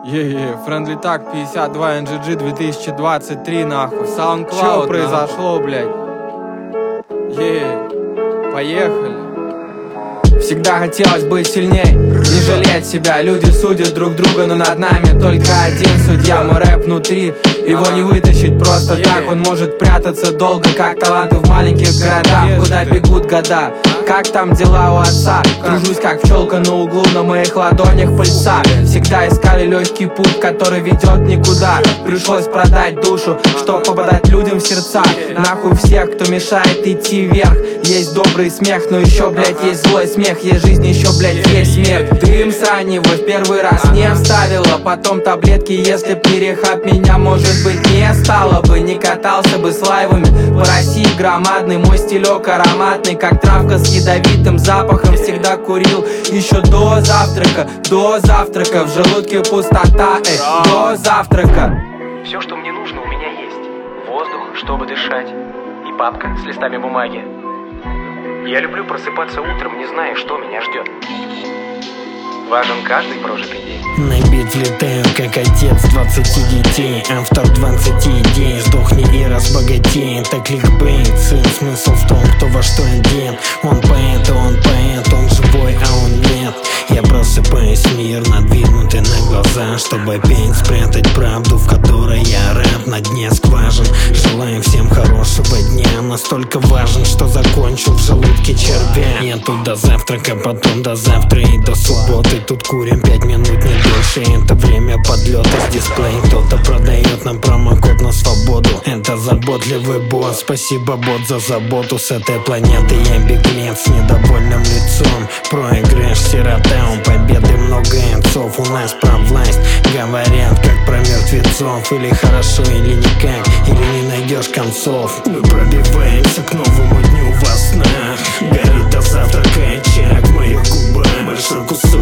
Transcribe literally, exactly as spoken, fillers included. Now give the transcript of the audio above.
Е-е, Friendly Tag пятьдесят два эн джи джи две тысячи двадцать три, нахуй. SoundCloud, что произошло, блядь? Е-е, поехали. Всегда хотелось быть сильней, не жалеть себя. Люди судят друг друга, но над нами только один судья. Мой рэп внутри, его не вытащить просто так. Он может прятаться долго, как таланты в маленьких городах. Куда бегут года, как там дела у отца? Кружусь как пчелка на углу, на моих ладонях пыльца. Всегда искали легкий путь, который ведет никуда. Пришлось продать душу, чтоб попадать людям в сердца. Нахуй всех, кто мешает идти вверх. Есть добрый смех, но еще, блядь, есть злой смех. Есть жизнь, еще, блядь, есть смерть. Дым с раннего в первый раз не вставила. Потом таблетки, если б не рехаб, меня, может быть, не стало бы. Не катался бы с лайвами по России громадный. Мой стилек ароматный, как травка с ядовитым запахом. Всегда курил еще до завтрака. До завтрака, в желудке пустота, эй, до завтрака. Все, что мне нужно, у меня есть. Воздух, чтобы дышать, и папка с листами бумаги. Я люблю просыпаться утром, не зная, что меня ждет. Важен каждый прожитый день. На бит влетаю, как отец двадцати детей. Автор двадцати идей. Сдохни и разбогатей. Это кликбейт, сын. Смысл в том, кто во что одет. Он поэт, он поэт, он живой, а он нет. Я просыпаюсь, мир надвинутый на глаза, чтобы опять спрятать правду, в которой я рэп на дне скважин. Желаю всем хорошего дня. Настолько важен, что закончил в желудке червя. Я тут до завтрака, потом до завтра и до субботы. Тут курим пять минут, не дольше. Это время подлета с дисплеем. Кто-то продает нам промокод на свободу. Это заботливый босс. Спасибо, бот, за заботу. С этой планеты я беглец с недовольным лицом. Проигрыш, сирота, у победы много отцов. У нас про власть говорят, как про мертвецов. Или хорошо, или никак, или не найдешь концов. Мы пробиваемся к новому дню во снах. Горит до завтрака очаг в моих губах. Большой кусок